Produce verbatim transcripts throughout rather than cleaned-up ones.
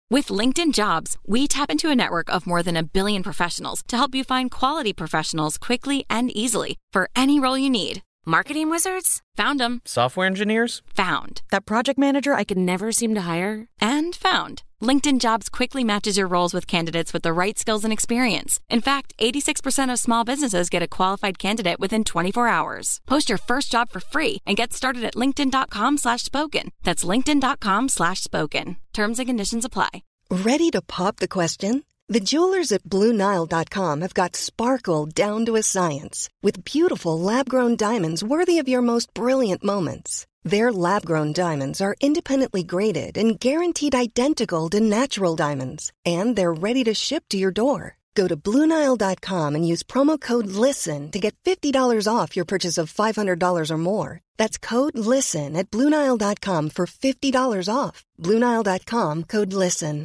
With LinkedIn Jobs, we tap into a network of more than a billion professionals to help you find quality professionals quickly and easily for any role you need. Marketing wizards? Found them. Software engineers? Found. That project manager I could never seem to hire? And found. LinkedIn Jobs quickly matches your roles with candidates with the right skills and experience. In fact, eighty-six percent of small businesses get a qualified candidate within twenty-four hours. Post your first job for free and get started at linkedin.com slash spoken. That's linkedin.com slash spoken. Terms and conditions apply. Ready to pop the question? The jewelers at Blue Nile dot com have got sparkle down to a science with beautiful lab-grown diamonds worthy of your most brilliant moments. Their lab-grown diamonds are independently graded and guaranteed identical to natural diamonds, and they're ready to ship to your door. Go to Blue Nile dot com and use promo code LISTEN to get fifty dollars off your purchase of five hundred dollars or more. That's code LISTEN at Blue Nile dot com for fifty dollars off. Blue Nile dot com, code LISTEN.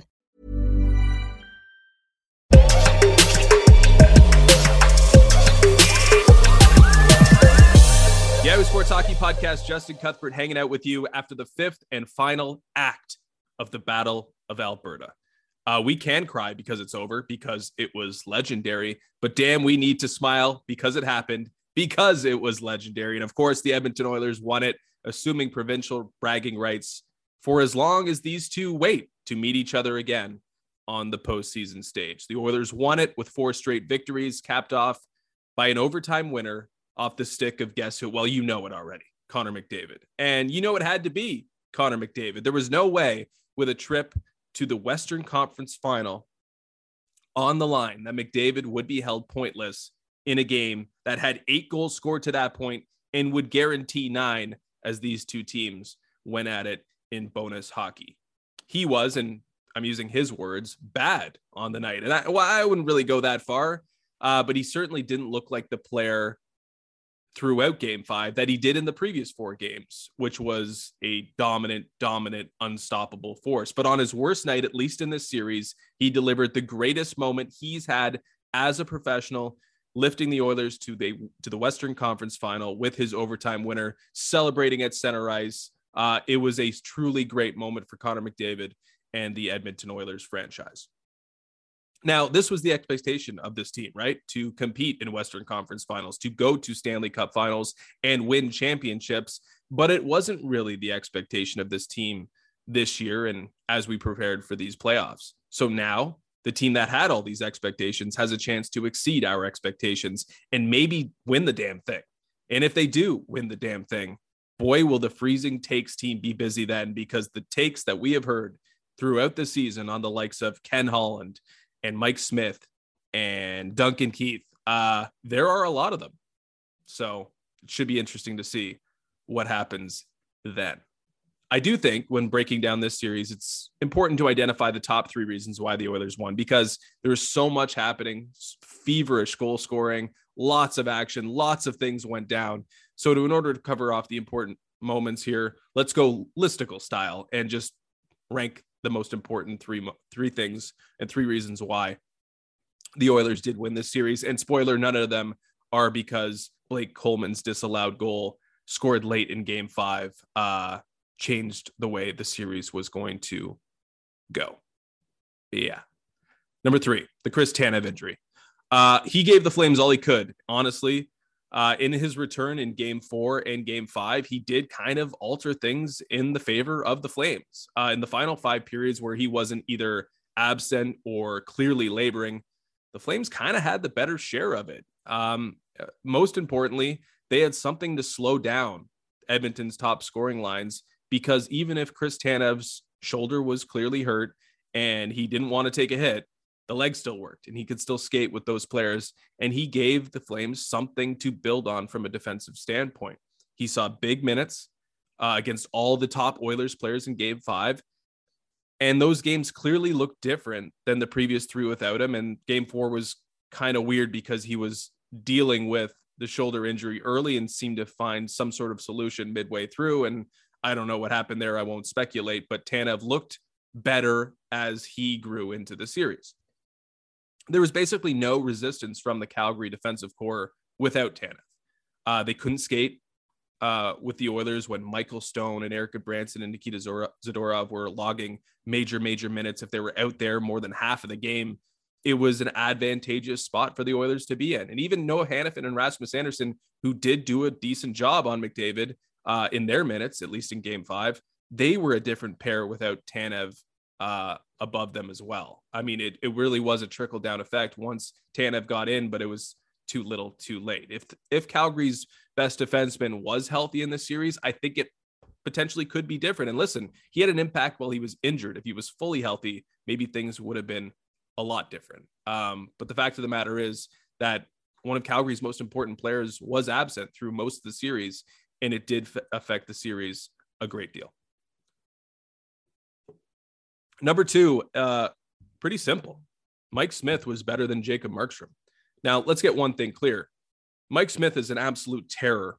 Yahoo Sports Hockey Podcast, Justin Cuthbert hanging out with you after the fifth and final act of the Battle of Alberta. Uh, we can cry because it's over, because it was legendary, but damn, we need to smile because it happened, because it was legendary. And of course, the Edmonton Oilers won it, assuming provincial bragging rights for as long as these two wait to meet each other again on the postseason stage. The Oilers won it with four straight victories, capped off by an overtime winner off the stick of guess who? Well, you know it already, Connor McDavid. And you know it had to be Connor McDavid. There was no way with a trip to the Western Conference Final on the line that McDavid would be held pointless in a game that had eight goals scored to that point and would guarantee nine as these two teams went at it in bonus hockey. He was, and I'm using his words, bad on the night. And I, well, I wouldn't really go that far, uh, but he certainly didn't look like the player throughout game five that he did in the previous four games, which was a dominant, dominant, unstoppable force. But on his worst night, at least in this series, he delivered the greatest moment he's had as a professional, lifting the Oilers to the, to the Western Conference Final with his overtime winner, celebrating at center ice. Uh, it was a truly great moment for Connor McDavid and the Edmonton Oilers franchise. Now, this was the expectation of this team, right? To compete in Western Conference Finals, to go to Stanley Cup Finals and win championships. But it wasn't really the expectation of this team this year and as we prepared for these playoffs. So now the team that had all these expectations has a chance to exceed our expectations and maybe win the damn thing. And if they do win the damn thing, boy, will the Freezing Takes team be busy then, because the takes that we have heard throughout the season on the likes of Ken Holland and Mike Smith and Duncan Keith, uh, there are a lot of them. So it should be interesting to see what happens then. I do think when breaking down this series, it's important to identify the top three reasons why the Oilers won, because there's so much happening, feverish goal scoring, lots of action, lots of things went down. So to, in order to cover off the important moments here, let's go listicle style and just rank the most important three three things and three reasons why the Oilers did win this series. And spoiler, none of them are because Blake Coleman's disallowed goal scored late in game five uh, changed the way the series was going to go. Yeah. Number three, the Chris Tanev injury. Uh, he gave the Flames all he could, honestly. Uh, in his return in game four and game five, he did kind of alter things in the favor of the Flames. Uh, in the final five periods where he wasn't either absent or clearly laboring, the Flames kind of had the better share of it. Um, most importantly, they had something to slow down Edmonton's top scoring lines, because even if Chris Tanev's shoulder was clearly hurt and he didn't want to take a hit, the leg still worked and he could still skate with those players. And he gave the Flames something to build on from a defensive standpoint. He saw big minutes uh, against all the top Oilers players in game five. And those games clearly looked different than the previous three without him. And game four was kind of weird because he was dealing with the shoulder injury early and seemed to find some sort of solution midway through. And I don't know what happened there. I won't speculate, but Tanev looked better as he grew into the series. There was basically no resistance from the Calgary defensive core without Tanev. Uh, they couldn't skate uh, with the Oilers when Michael Stone and Erica Branson and Nikita Zadorov were logging major, major minutes. If they were out there more than half of the game, it was an advantageous spot for the Oilers to be in. And even Noah Hannafin and Rasmus Andersson, who did do a decent job on McDavid uh, in their minutes, at least in game five, they were a different pair without Tanev uh, above them as well. I mean, it, it really was a trickle down effect once Tanev got in, but it was too little too late. If, if Calgary's best defenseman was healthy in this series, I think it potentially could be different. And listen, he had an impact while he was injured. If he was fully healthy, maybe things would have been a lot different. Um, but the fact of the matter is that one of Calgary's most important players was absent through most of the series, and it did f- affect the series a great deal. Number two, uh, pretty simple. Mike Smith was better than Jacob Markstrom. Now, let's get one thing clear. Mike Smith is an absolute terror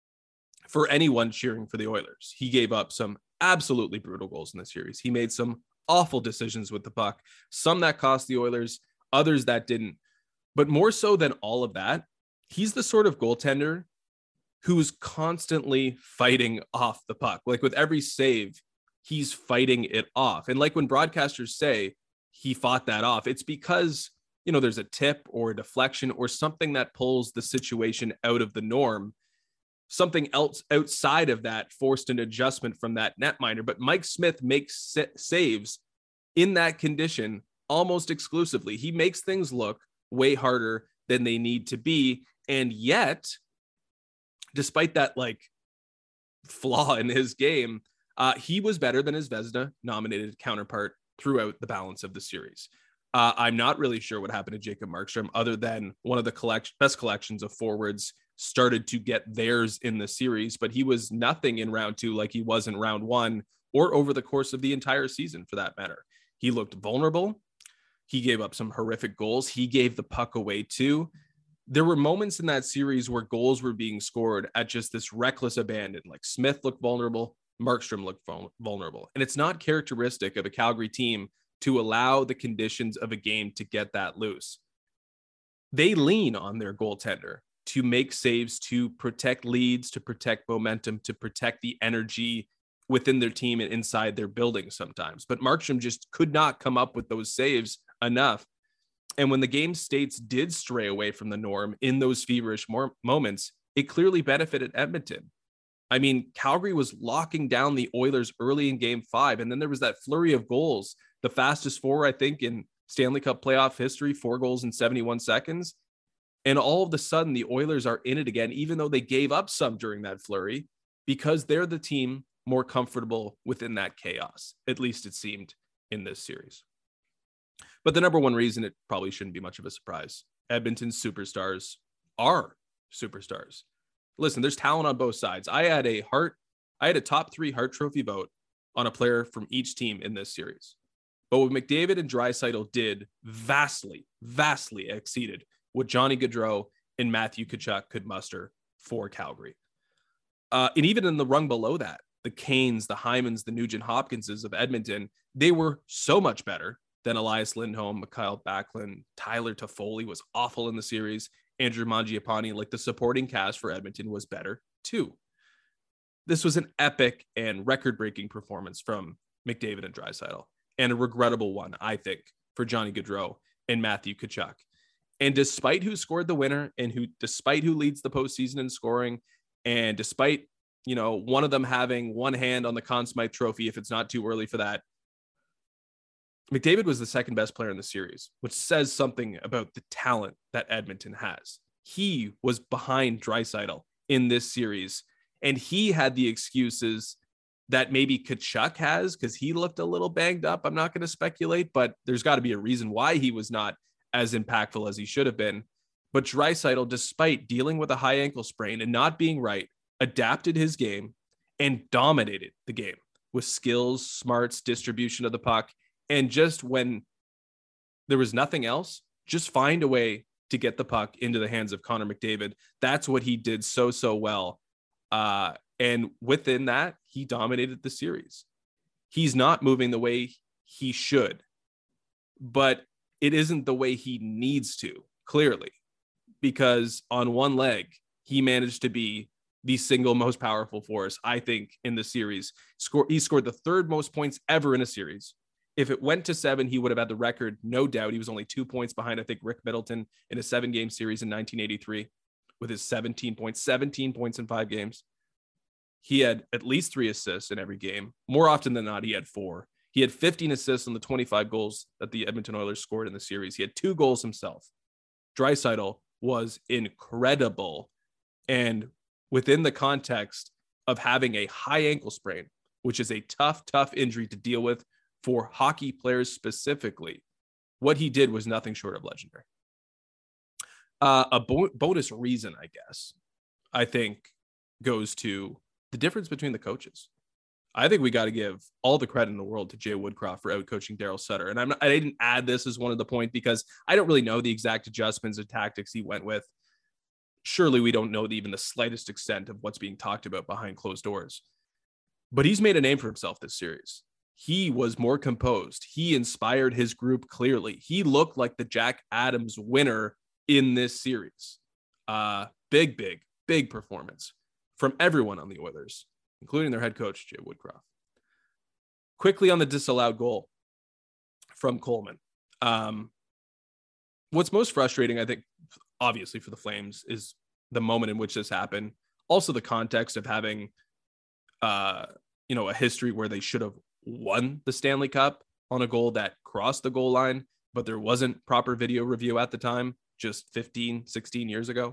for anyone cheering for the Oilers. He gave up some absolutely brutal goals in the series. He made some awful decisions with the puck, some that cost the Oilers, others that didn't. But more so than all of that, he's the sort of goaltender who's constantly fighting off the puck. Like with every save, he's fighting it off. And like when broadcasters say he fought that off, it's because, you know, there's a tip or a deflection or something that pulls the situation out of the norm. Something else outside of that forced an adjustment from that netminder. But Mike Smith makes sa- saves in that condition almost exclusively. He makes things look way harder than they need to be. And yet, despite that like flaw in his game, uh, he was better than his Vezina nominated counterpart throughout the balance of the series. Uh, I'm not really sure what happened to Jacob Markstrom other than one of the collect- best collections of forwards started to get theirs in the series, but he was nothing in round two like he was in round one or over the course of the entire season for that matter. He looked vulnerable. He gave up some horrific goals. He gave the puck away too. There were moments in that series where goals were being scored at just this reckless abandon. Like Smith looked vulnerable, Markstrom looked vulnerable. And it's not characteristic of a Calgary team to allow the conditions of a game to get that loose. They lean on their goaltender to make saves, to protect leads, to protect momentum, to protect the energy within their team and inside their building sometimes. But Markstrom just could not come up with those saves enough. And when the game states did stray away from the norm in those feverish more moments, it clearly benefited Edmonton. I mean, Calgary was locking down the Oilers early in game five. And then there was that flurry of goals, the fastest four, I think, in Stanley Cup playoff history, four goals in seventy-one seconds. And all of a sudden, the Oilers are in it again, even though they gave up some during that flurry, because they're the team more comfortable within that chaos. At least it seemed in this series. But the number one reason, it probably shouldn't be much of a surprise, Edmonton's superstars are superstars. Listen, there's talent on both sides. I had a heart, I had a top three Hart Trophy vote on a player from each team in this series. But what McDavid and Draisaitl did vastly, vastly exceeded what Johnny Gaudreau and Matthew Tkachuk could muster for Calgary. Uh, and even in the rung below that, the Canes, the Hymans, the Nugent Hopkinses of Edmonton, they were so much better than Elias Lindholm, Mikhail Backlund. Tyler Toffoli was awful in the series. Andrew Mangiapane, like the supporting cast for Edmonton, was better too. This was an epic and record-breaking performance from McDavid and Draisaitl, and a regrettable one, I think, for Johnny Gaudreau and Matthew Tkachuk. And despite who scored the winner and who, despite who leads the postseason in scoring, and despite, you know, one of them having one hand on the Conn Smythe Trophy, if it's not too early for that, McDavid was the second best player in the series, which says something about the talent that Edmonton has. He was behind Draisaitl in this series, and he had the excuses that maybe Tkachuk has because he looked a little banged up. I'm not going to speculate, but there's got to be a reason why he was not as impactful as he should have been. But Draisaitl, despite dealing with a high ankle sprain and not being right, adapted his game and dominated the game with skills, smarts, distribution of the puck. And just when there was nothing else, just find a way to get the puck into the hands of Connor McDavid. That's what he did so, so well. Uh, and within that, he dominated the series. He's not moving the way he should, but it isn't the way he needs to, clearly, because on one leg, he managed to be the single most powerful force, I think, in the series. Score, he scored the third most points ever in a series. If it went to seven, he would have had the record, no doubt. He was only two points behind, I think, Rick Middleton in a seven-game series in nineteen eighty-three with his seventeen points, seventeen points in five games. He had at least three assists in every game. More often than not, he had four. He had fifteen assists on the twenty-five goals that the Edmonton Oilers scored in the series. He had two goals himself. Draisaitl was incredible. And within the context of having a high ankle sprain, which is a tough, tough injury to deal with for hockey players specifically, what he did was nothing short of legendary. Uh, a bo- bonus reason, I guess, I think goes to the difference between the coaches. I think we got to give all the credit in the world to Jay Woodcroft for out coaching Daryl Sutter. And I'm not, I didn't add this as one of the point because I don't really know the exact adjustments and tactics he went with. Surely we don't know even the slightest extent of what's being talked about behind closed doors. But he's made a name for himself this series. He was more composed. He inspired his group clearly. He looked like the Jack Adams winner in this series. Uh, big, big, big performance from everyone on the Oilers, including their head coach, Jay Woodcroft. Quickly on the disallowed goal from Coleman. Um, what's most frustrating, I think, obviously for the Flames, is the moment in which this happened. Also the context of having, uh, you know, a history where they should have won the Stanley Cup on a goal that crossed the goal line, but there wasn't proper video review at the time, just fifteen, sixteen years ago.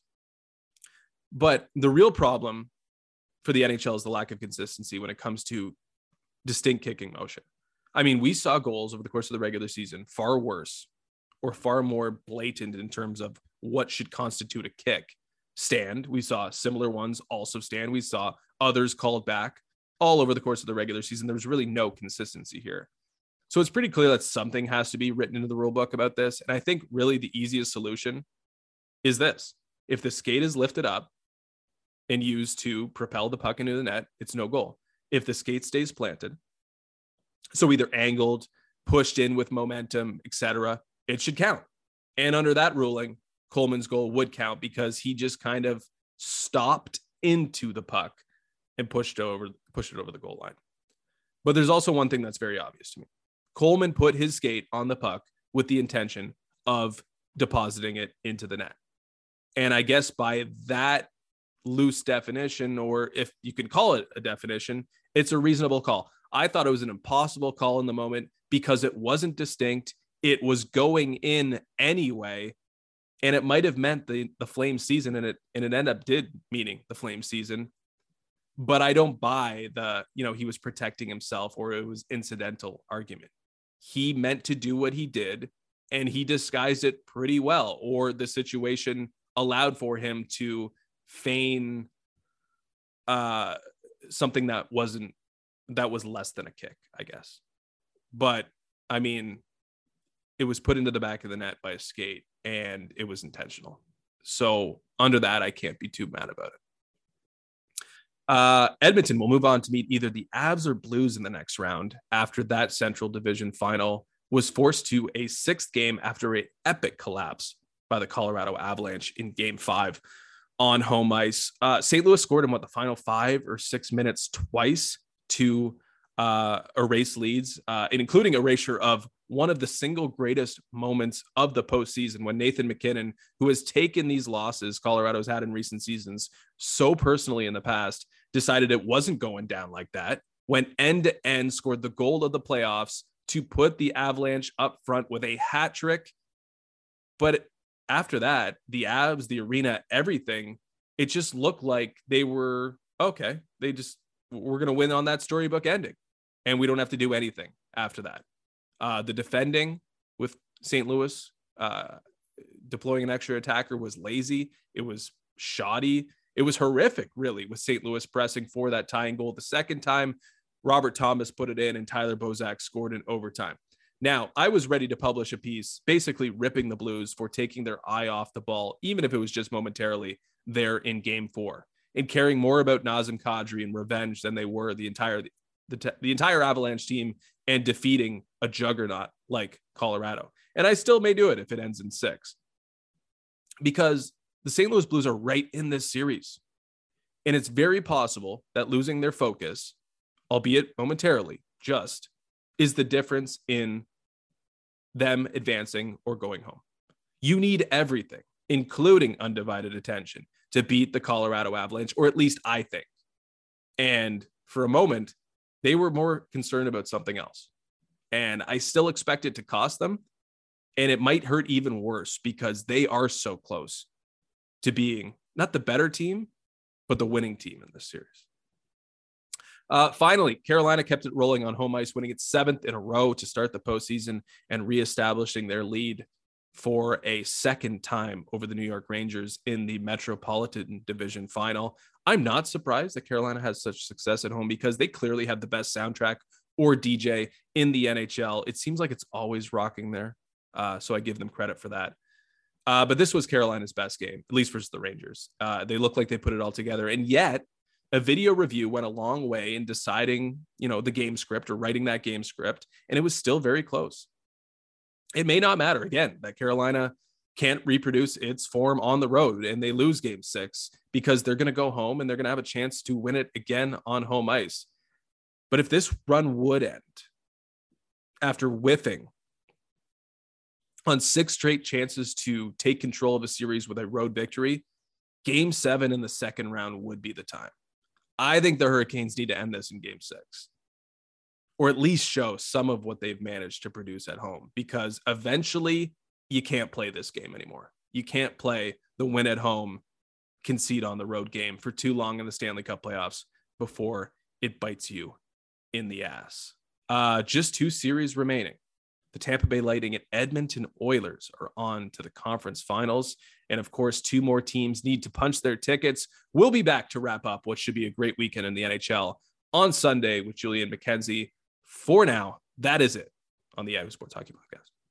But the real problem for the N H L is the lack of consistency when it comes to distinct kicking motion. I mean, we saw goals over the course of the regular season far worse or far more blatant in terms of what should constitute a kick stand. We saw similar ones also stand. We saw others called back all over the course of the regular season. There was really no consistency here. So it's pretty clear that something has to be written into the rule book about this. And I think really the easiest solution is this. If the skate is lifted up and used to propel the puck into the net, it's no goal. If the skate stays planted, so either angled, pushed in with momentum, et cetera, it should count. And under that ruling, Coleman's goal would count because he just kind of stopped into the puck and pushed over, pushed it over the goal line. But there's also one thing that's very obvious to me. Coleman put his skate on the puck with the intention of depositing it into the net. And I guess by that loose definition, or if you can call it a definition, it's a reasonable call. I thought it was an impossible call in the moment because it wasn't distinct. It was going in anyway. And it might have meant the, the Flame season, and it and it ended up did meaning the Flame season. But I don't buy the, you know, he was protecting himself or it was incidental argument. He meant to do what he did, and he disguised it pretty well, or the situation allowed for him to feign uh, something that wasn't, that was less than a kick, I guess. But I mean, it was put into the back of the net by a skate, and it was intentional. So under that, I can't be too mad about it. Uh, Edmonton will move on to meet either the Avs or Blues in the next round after that Central Division final was forced to a sixth game after an epic collapse by the Colorado Avalanche in game five on home ice. Uh, Saint Louis scored in what, the final five or six minutes twice to uh, erase leads, uh, and including erasure of one of the single greatest moments of the postseason when Nathan MacKinnon, who has taken these losses Colorado's had in recent seasons so personally in the past, decided it wasn't going down like that, went end to end, scored the goal of the playoffs to put the Avalanche up front with a hat trick. But after that, the Avs, the arena, everything, it just looked like they were, okay, they just, we're going to win on that storybook ending. And we don't have to do anything after that. Uh, the defending with Saint Louis uh, deploying an extra attacker was lazy. It was shoddy. It was horrific, really, with Saint Louis pressing for that tying goal. The second time, Robert Thomas put it in and Tyler Bozak scored in overtime. Now, I was ready to publish a piece basically ripping the Blues for taking their eye off the ball, even if it was just momentarily there in game four, and caring more about Nazem Kadri and revenge than they were the entire the, the entire Avalanche team and defeating a juggernaut like Colorado. And I still may do it if it ends in six, because the Saint Louis Blues are right in this series. And it's very possible that losing their focus, albeit momentarily, just is the difference in them advancing or going home. You need everything, including undivided attention, to beat the Colorado Avalanche, or at least I think. And for a moment, they were more concerned about something else. And I still expect it to cost them. And it might hurt even worse because they are so close to being not the better team, but the winning team in this series. Uh, finally, Carolina kept it rolling on home ice, winning its seventh in a row to start the postseason and reestablishing their lead for a second time over the New York Rangers in the Metropolitan Division final. I'm not surprised that Carolina has such success at home because they clearly have the best soundtrack or D J in the N H L. It seems like it's always rocking there. Uh, so I give them credit for that. Uh, but this was Carolina's best game, at least versus the Rangers. Uh, they looked like they put it all together. And yet a video review went a long way in deciding, you know, the game script or writing that game script. And it was still very close. It may not matter, again, that Carolina can't reproduce its form on the road and they lose game six because they're going to go home and they're going to have a chance to win it again on home ice. But if this run would end after whiffing on six straight chances to take control of a series with a road victory, game seven in the second round would be the time. I think the Hurricanes need to end this in game six, or at least show some of what they've managed to produce at home, because eventually you can't play this game anymore. You can't play the win at home, concede on the road game for too long in the Stanley Cup playoffs before it bites you in the ass. Uh, just two series remaining. The Tampa Bay Lightning and Edmonton Oilers are on to the conference finals. And of course, two more teams need to punch their tickets. We'll be back to wrap up what should be a great weekend in the N H L on Sunday with Julian McKenzie. For now, that is it on the Yahoo Sports Hockey Podcast.